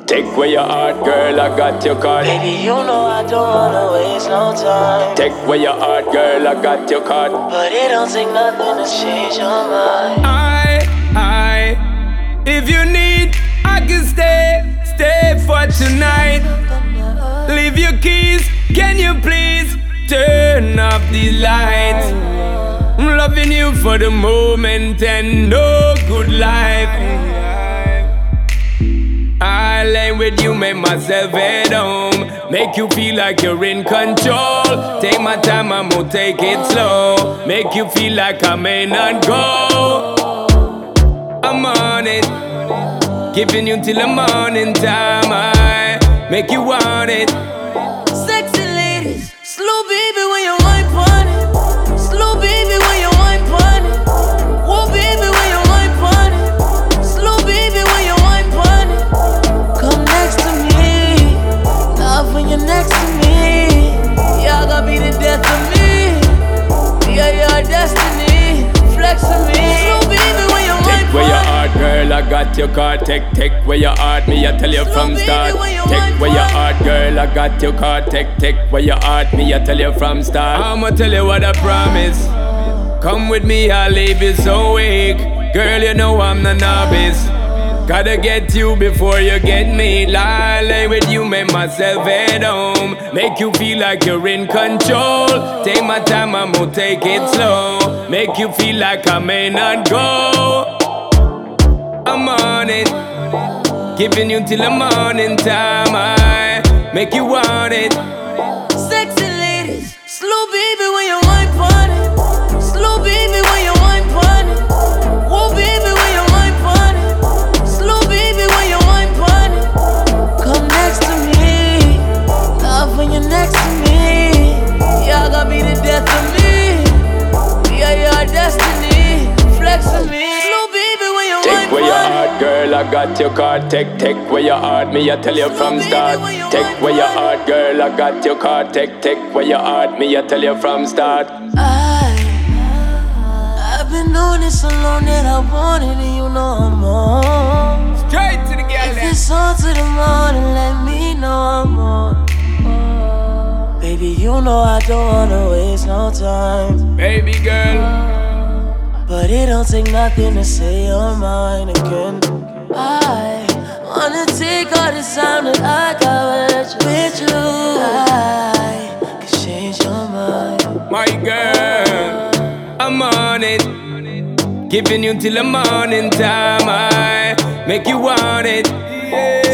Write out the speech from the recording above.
Take away your heart, girl, I got your card. Baby, you know I don't wanna waste no time. Take away your heart, girl, I got your card. But it don't take nothing to change your mind. If you need, I can stay for tonight. Leave your keys, can you please turn off the lights? I'm loving you for the moment and no good life. I lay with you, make myself at home. Make you feel like you're in control. Take my time, I'm gonna take it slow. Make you feel like I may not go. I'm on it, giving you till the morning time. I make you want it. Sexy ladies, slow baby when you wine pon it. Slow baby when you wine pon it. Whoa baby when you wine pon it. Slow baby when you wine pon it. Come next to me, love when you're next to me. Y'all gonna be the death of me. Yeah, your destiny, flex to me. Slow baby when you wine pon it. Take away your heart, girl, I got your card. Take away your heart, me I tell you from start. Take away your heart, girl, I got your card. Take away your heart, me I tell you from start. I'ma tell you what I promise. Come with me, I'll leave you so weak. Girl, you know I'm the novice. Gotta get you before you get me. Lay with you, make myself at home. Make you feel like you're in control. Take my time, I'm gonna take it slow. Make you feel like I may not go. I'm on it, giving you till the morning time. I make you want it. Sexy ladies, slow baby when you wine pon it. Slow baby when you wine pon it. Whoa baby when you wine pon it. Slow baby when you wine pon it. Come next to me, love when you're next to me. Y'all gonna be the death of me. Yeah, your destiny, flex to me. Slow baby when you Take wine away your pon it. heart, girl, I got your card. Take away your heart, me I tell you from start. Take away your heart, girl, I got your card. Take away your heart, me I tell you from start. I've been doing this so long that I want it, and you know I'm on. Straight to the girl. If it's on to the morning, let me know I'm on. Baby, you know I don't wanna waste no time. Baby girl, But it don't take nothing to say you're mine again. I wanna take all this time that I got with you. I can change your mind. my girl, I'm on it, giving you till the morning time. I make you want it. Yeah.